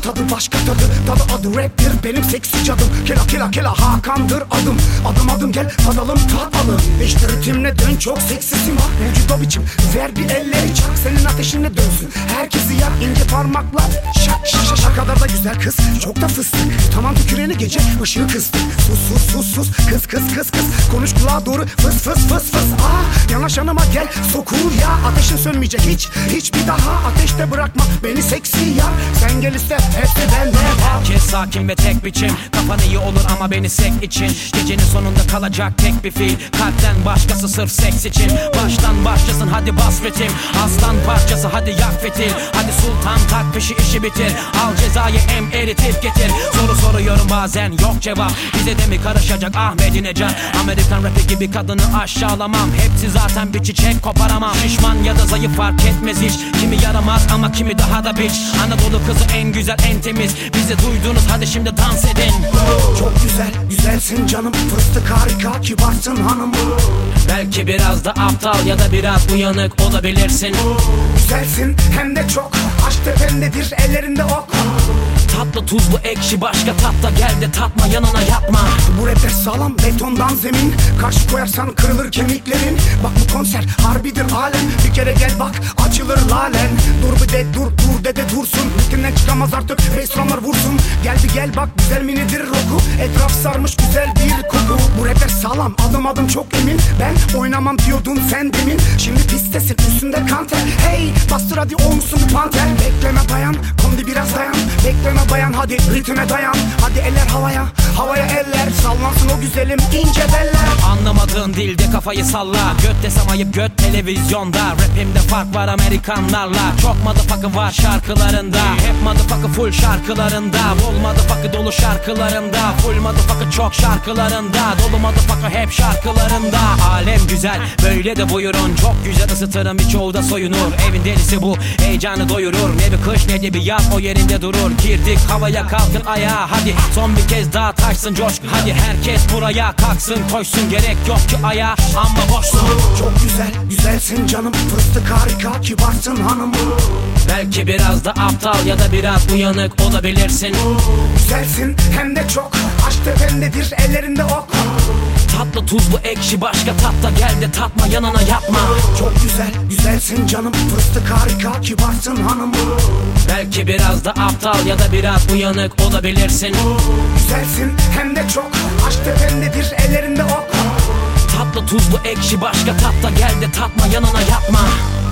tadı başka tadı adı raptir benim seksi cadım. Kela Hakan'dır adım. Adım adım gel tadalım tatalım. İşte ritimle dön çok seksisin. Vücut o biçim ver bir elleri çak. Senin ateşinle dönsün herkesi yak. İnce parmaklar şak kadar da güzel kız. Çok da fıstık. Tamam tüküreni gece ışığı kıstık. Sus kız. Konuş kulağa doğru fıs. Yanaş yanıma gel sokur ya. Ateşin sönmeyecek hiç bir daha. Ateşte bırakma beni seksi ya. Sen gel iste hepsi bende. Herkes sakin ve tek biçim. Kafan iyi olur ama beni sek için. Gecenin sonunda kalacak tek bir fil. Kalpten başkası sırf seks için. Baştan başlasın hadi bas ritim. Aslan parçası hadi yak fitil. Hadi sultan tak peşi işi bitir. Al cezayı eritip getir. Soru soruyorum bazen yok cevap. Bize de mi karışacak Ahmet İnecan? Amerikan rapi gibi kadını aşağılamam. Hepsi zaten bir çiçek koparamam. Şişman ya da zayıf fark etmez hiç. Kimi yaramaz ama kimi daha da biç. Anadolu kızı en güzel en temiz. Bizi duydunuz hadi şimdi dans edin. Çok güzelsin canım. Fıstık harika kibarsın hanım. Belki biraz da aptal ya da biraz uyanık olabilirsin. Güzelsin hem de çok. Aşk tependedir ellerinde ok. Tatlı tuzlu ekşi başka tatla gel de tatma yanına yapma. Bu rapper sağlam betondan zemin. Karşı koyarsan kırılır kemiklerin. Bak bu konser harbidir alem. Bir kere gel bak açılır lalen. Dur de dursun. Rutinden çıkamaz artık restoranlar vursun. Gel bak güzel minidir roku. Etraf sarmış güzel bir koku. Bu rapper sağlam adım çok emin. Ben oynamam diyordun sen demin. Şimdi pistesin üstünde kanter. Hey bastır hadi olmuşsun bir panter. Bekleme bayan kondi biraz dayan. Bekleme bayan hadi ritme dayan. Hadi eller havaya eller. Sallansın o güzelim ince beller. Anlamadığın dilde kafayı salla. Göt desem ayıp göt televizyonda. Rapimde fark var Amerikanlarla. Çok motherfucker var şarkılarında. Hep motherfucker full şarkılarında. Bol motherfucker dolu şarkılarında. Full motherfucker çok şarkılarında. Dolu motherfucker hep şarkılarında. Alem güzel böyle de buyurun. Çok güzel ısıtırım birçoğu da soyunur. Evin delisi bu heyecanı doyurur. Ne bir kış ne de bir yaz o yerinde durur. Girdik havaya kalkın ayağa hadi. Son bir kez daha taşsın coşku. Hadi herkes buraya kalksın koşsun. Gerek yok ki ayağa ama boşsun. Çok güzelsin canım. Fıstık harika kibarsın hanım. Belki biraz da aptal ya da biraz uyanık olabilirsin. Güzelsin hem de çok. Aşk tependedir ellerinde ok. Tatlı tuzlu ekşi başka tatla gel de tatma yanına yapma. Çok güzelsin canım. Fıstık harika kibarsın hanım. Belki biraz da aptal ya da biraz uyanık olabilirsin. Güzelsin hem de çok. Aşk tependedir ellerinde ok. Tatlı tuzlu ekşi başka tatla gel de tatma yanına yapma.